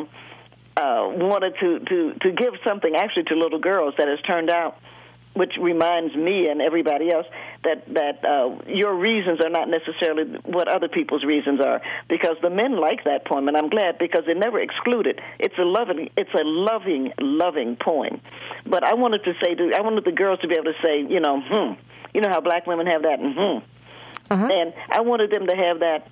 wanted to give something actually to little girls that has turned out, which reminds me and everybody else that your reasons are not necessarily what other people's reasons are, because the men like that poem, and I'm glad, because they never exclude it. It's a loving poem. But I wanted the girls to be able to say, you know how black women have that, and I wanted them to have that,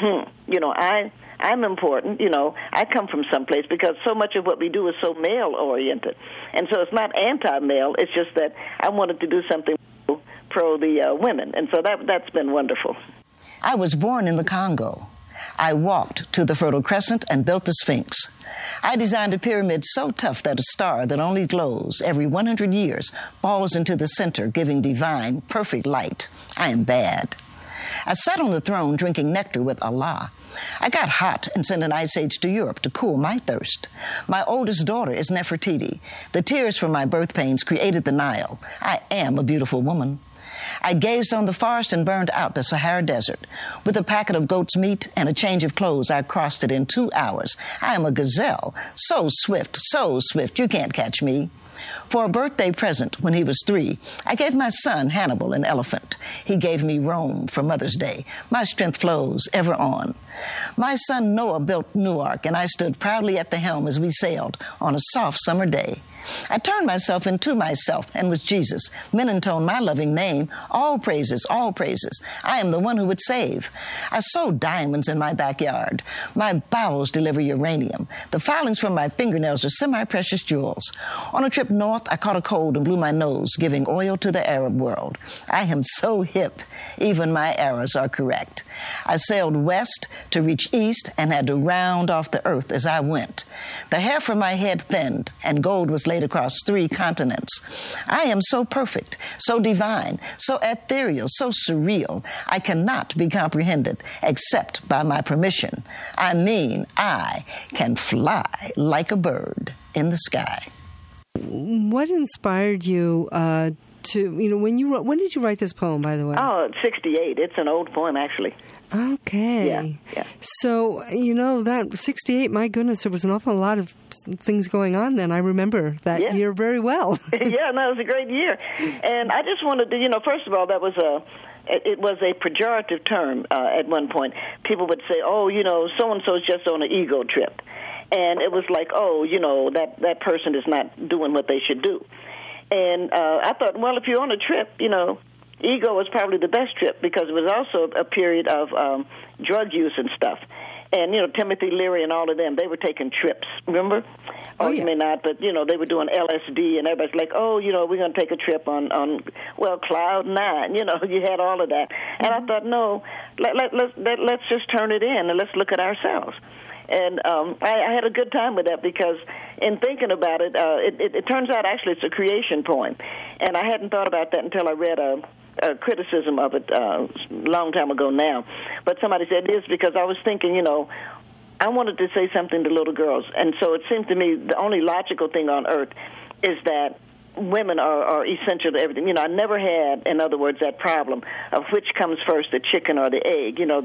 I'm important, I come from someplace, because so much of what we do is so male-oriented. And so it's not anti-male, it's just that I wanted to do something pro the women. And so that's been wonderful. I was born in the Congo. I walked to the Fertile Crescent and built the Sphinx. I designed a pyramid so tough that a star that only glows every 100 years falls into the center, giving divine, perfect light. I am bad. I sat on the throne drinking nectar with Allah. I got hot and sent an ice age to Europe to cool my thirst. My oldest daughter is Nefertiti. The tears from my birth pains created the Nile. I am a beautiful woman. I gazed on the forest and burned out the Sahara Desert. With a packet of goat's meat and a change of clothes, I crossed it in 2 hours. I am a gazelle, so swift, you can't catch me. For a birthday present when he was 3, I gave my son Hannibal an elephant. He gave me Rome for Mother's Day. My strength flows ever on. My son Noah built Newark, and I stood proudly at the helm as we sailed on a soft summer day. I turned myself into myself and was Jesus. Men intone my loving name. All praises, all praises. I am the one who would save. I sow diamonds in my backyard. My bowels deliver uranium. The filings from my fingernails are semi-precious jewels. On a trip north, I caught a cold and blew my nose, giving oil to the Arab world. I am so hip. Even my errors are correct. I sailed west to reach east and had to round off the earth as I went. The hair from my head thinned, and gold was laid across 3 continents. I am so perfect, so divine, so ethereal, so surreal, I cannot be comprehended except by my permission. I mean, I can fly like a bird in the sky. What inspired you when did you write this poem, by the way? Oh, 68. It's an old poem, actually. Okay. Yeah. So, that 68, my goodness, there was an awful lot of things going on then. I remember that year very well. Yeah, no, it was a great year. And I just wanted to, first of all, it was a pejorative term at one point. People would say, so-and-so is just on an ego trip. And it was like, that person is not doing what they should do. And I thought, well, if you're on a trip, ego was probably the best trip because it was also a period of drug use and stuff. And, Timothy Leary and all of them, they were taking trips, remember? You may not, but, they were doing LSD, and everybody's like, we're going to take a trip on Cloud 9. You had all of that. And I thought, no, let's just turn it in and let's look at ourselves. And I had a good time with that because in thinking about it, it turns out actually it's a creation poem. And I hadn't thought about that until I read a criticism of it a long time ago now. But somebody said it is because I was thinking, I wanted to say something to little girls. And so it seemed to me the only logical thing on earth is that women are essential to everything. I never had, in other words, that problem of which comes first, the chicken or the egg. And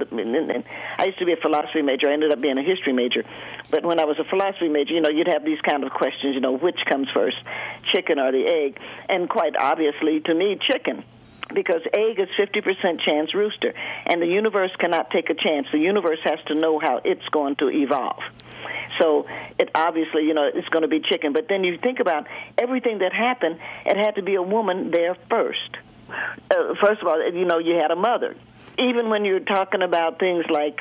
I used to be a philosophy major. I ended up being a history major. But when I was a philosophy major, you'd have these kind of questions, which comes first, chicken or the egg? And quite obviously, to me, chicken. Because egg is 50% chance rooster, and the universe cannot take a chance. The universe has to know how it's going to evolve. So it obviously, it's going to be chicken. But then you think about everything that happened, it had to be a woman there first. First of all, you had a mother. Even when you're talking about things like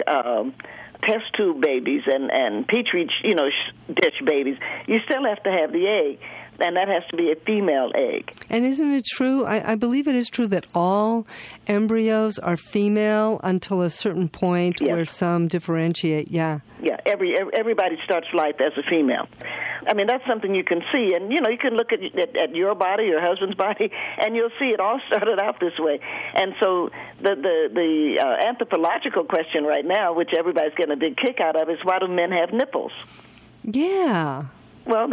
test tube babies and Petri, dish babies, you still have to have the egg. And that has to be a female egg. And isn't it true? I believe it is true that all embryos are female until a certain point where some differentiate. Yeah. Yeah. Everybody starts life as a female. I mean, that's something you can see. And, you can look at your body, your husband's body, and you'll see it all started out this way. And so the anthropological question right now, which everybody's getting a big kick out of, is why do men have nipples? Yeah. Well,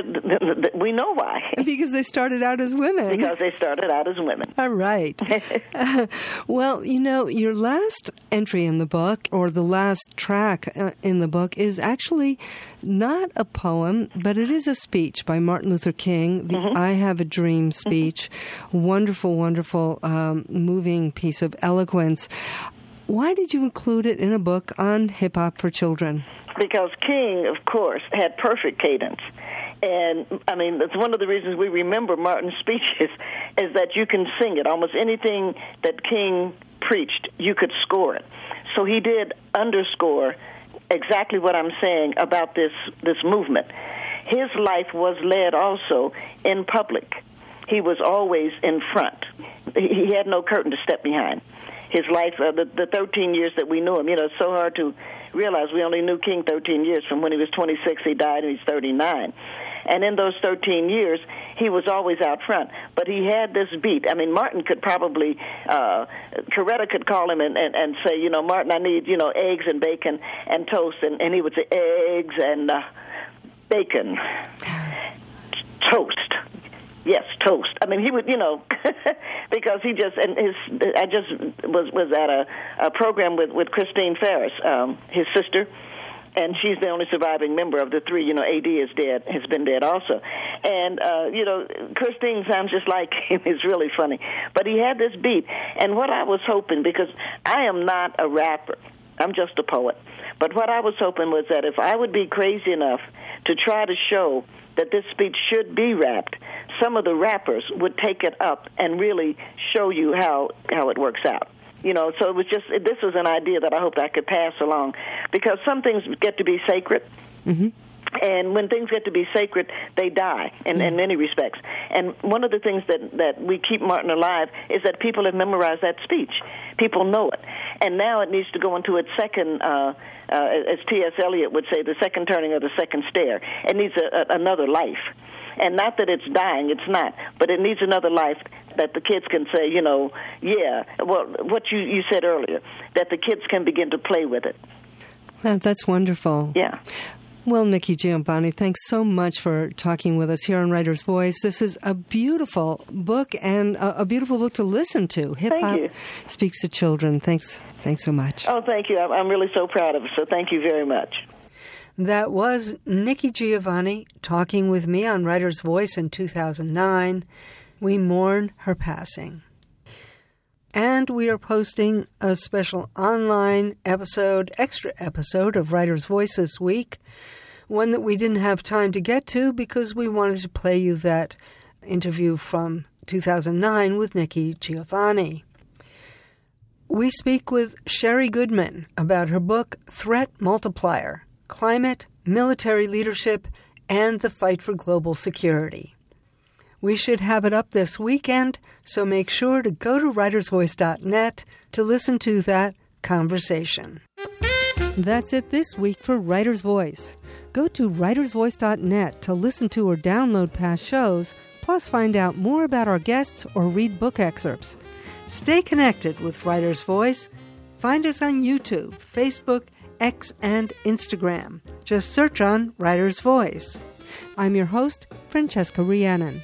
we know why. Because they started out as women. Because they started out as women. All right. Well, your last entry in the book, or the last track in the book, is actually not a poem, but it is a speech by Martin Luther King, the I Have a Dream speech. Wonderful, wonderful, moving piece of eloquence. Why did you include it in a book on hip-hop for children? Because King, of course, had perfect cadence. And, I mean, that's one of the reasons we remember Martin's speeches is that you can sing it. Almost anything that King preached, you could score it. So he did underscore exactly what I'm saying about this movement. His life was led also in public. He was always in front. He had no curtain to step behind. His life, the 13 years that we knew him, it's so hard to realize we only knew King 13 years. From when he was 26, he died, and he's 39. And in those 13 years, he was always out front. But he had this beat. I mean, Martin could probably, Coretta could call him and say, Martin, I need, eggs and bacon and toast. And he would say, eggs and bacon, toast. Yes, toast. I mean, he would, because he just, I just was at a program with Christine Ferris, his sister, and she's the only surviving member of the three. AD is dead, has been dead also. And, Christine sounds just like him. It's really funny. But he had this beat. And what I was hoping, because I am not a rapper, I'm just a poet. But what I was hoping was that if I would be crazy enough to try to show that this speech should be rapped, some of the rappers would take it up and really show you how it works out. So it was this was an idea that I hoped I could pass along, because some things get to be sacred. Mm-hmm. And when things get to be sacred, they die in many respects. And one of the things that we keep Martin alive is that people have memorized that speech. People know it. And now it needs to go into its second, as T.S. Eliot would say, the second turning of the second stair. It needs another life. And not that it's dying, it's not, but it needs another life that the kids can say, what you said earlier, that the kids can begin to play with it. That's wonderful. Yeah. Well, Nikki Giovanni, thanks so much for talking with us here on Writer's Voice. This is a beautiful book and a beautiful book to listen to. Hip-Hop Speaks to Children. Thanks so much. Oh, thank you. I'm really so proud of it, so thank you very much. That was Nikki Giovanni talking with me on Writer's Voice in 2009. We mourn her passing. And we are posting a special online extra episode of Writer's Voice this week, one that we didn't have time to get to because we wanted to play you that interview from 2009 with Nikki Giovanni. We speak with Sherry Goodman about her book, Threat Multiplier: Climate, Military Leadership, and the Fight for Global Security. We should have it up this weekend, so make sure to go to writersvoice.net to listen to that conversation. That's it this week for Writer's Voice. Go to writersvoice.net to listen to or download past shows, plus find out more about our guests or read book excerpts. Stay connected with Writer's Voice. Find us on YouTube, Facebook, X, and Instagram. Just search on Writer's Voice. I'm your host, Francesca Rhiannon.